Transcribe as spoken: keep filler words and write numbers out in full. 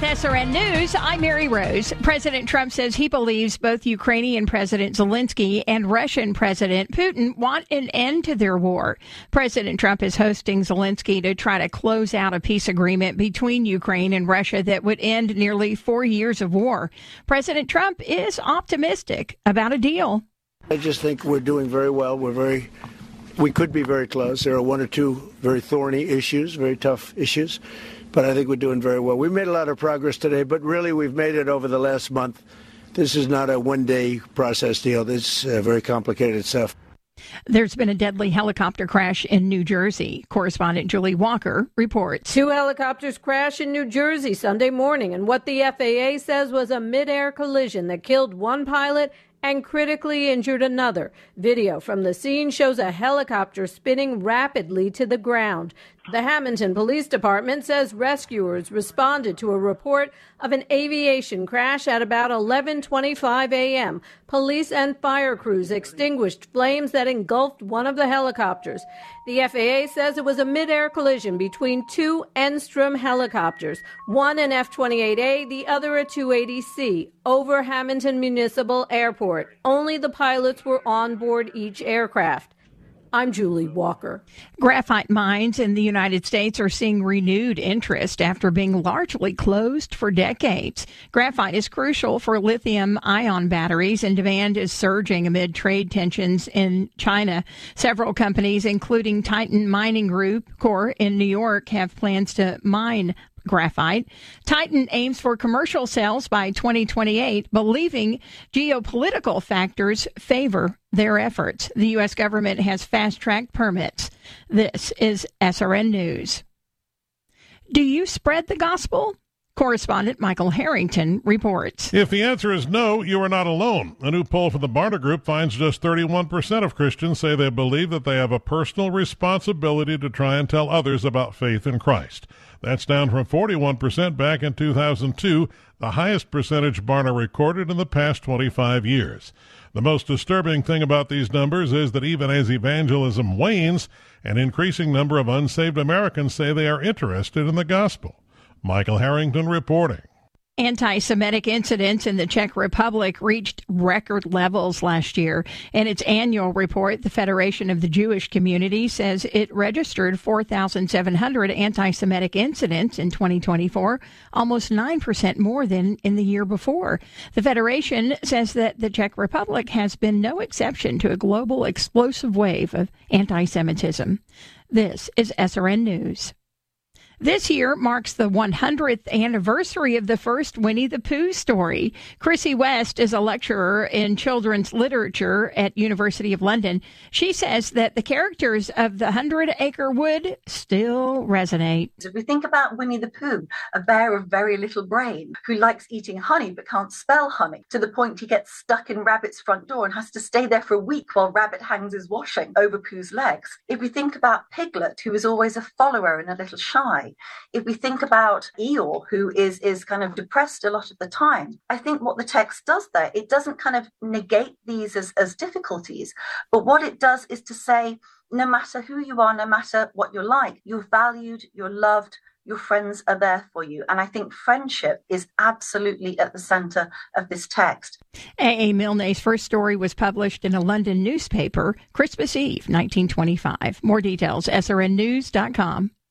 With S R N News, I'm Mary Rose. President Trump says he believes both Ukrainian President Zelensky and Russian President Putin want an end to their war. President Trump is hosting Zelensky to try to close out a peace agreement between Ukraine and Russia that would end nearly four years of war. President Trump is optimistic about a deal. I just think we're doing very well. We're very, we could be very close. There are one or two very thorny issues, very tough issues. But I think we're doing very well. We've made a lot of progress today, but really we've made it over the last month. This is not a one-day process deal. This is uh, very complicated stuff. There's been a deadly helicopter crash in New Jersey. Correspondent Julie Walker reports. Two helicopters crashed in New Jersey Sunday morning, and what the F A A says was a mid-air collision that killed one pilot and critically injured another. Video from the scene shows a helicopter spinning rapidly to the ground. The Hamilton Police Department says rescuers responded to a report of an aviation crash at about eleven twenty-five a.m. Police and fire crews extinguished flames that engulfed one of the helicopters. The F A A says it was a mid-air collision between two Enstrom helicopters, one an F twenty-eight A, the other a two eighty C, over Hamilton Municipal Airport. Only the pilots were on board each aircraft. I'm Julie Walker. Graphite mines in the United States are seeing renewed interest after being largely closed for decades. Graphite is crucial for lithium-ion batteries, and demand is surging amid trade tensions in China. Several companies, including Titan Mining Group Corp in New York, have plans to mine graphite. Titan aims for commercial sales by twenty twenty-eight, believing geopolitical factors favor their efforts. The U S government has fast-tracked permits. This is S R N News. Do you spread the gospel? Correspondent Michael Harrington reports. If the answer is no, you are not alone. A new poll from the Barna Group finds just thirty-one percent of Christians say they believe that they have a personal responsibility to try and tell others about faith in Christ. That's down from forty-one percent back in two thousand two, the highest percentage Barna recorded in the past twenty-five years. The most disturbing thing about these numbers is that even as evangelism wanes, an increasing number of unsaved Americans say they are interested in the gospel. Michael Harrington reporting. Anti-Semitic incidents in the Czech Republic reached record levels last year. In its annual report, the Federation of the Jewish Community says it registered four thousand seven hundred anti-Semitic incidents in twenty twenty-four, almost nine percent more than in the year before. The Federation says that the Czech Republic has been no exception to a global explosive wave of anti-Semitism. This is S R N News. This year marks the one hundredth anniversary of the first Winnie the Pooh story. Chrissy West is a lecturer in children's literature at University of London. She says that the characters of the Hundred Acre Wood still resonate. If we think about Winnie the Pooh, a bear of very little brain who likes eating honey but can't spell honey, to the point he gets stuck in Rabbit's front door and has to stay there for a week while Rabbit hangs his washing over Pooh's legs. If we think about Piglet, who is always a follower and a little shy, if we think about Eeyore, who is, is kind of depressed a lot of the time, I think what the text does there, it doesn't kind of negate these as, as difficulties, but what it does is to say, no matter who you are, no matter what you're like, you're valued, you're loved, your friends are there for you. And I think friendship is absolutely at the center of this text. A A. Milne's first story was published in a London newspaper Christmas Eve, nineteen twenty-five. More details, S R N news dot com.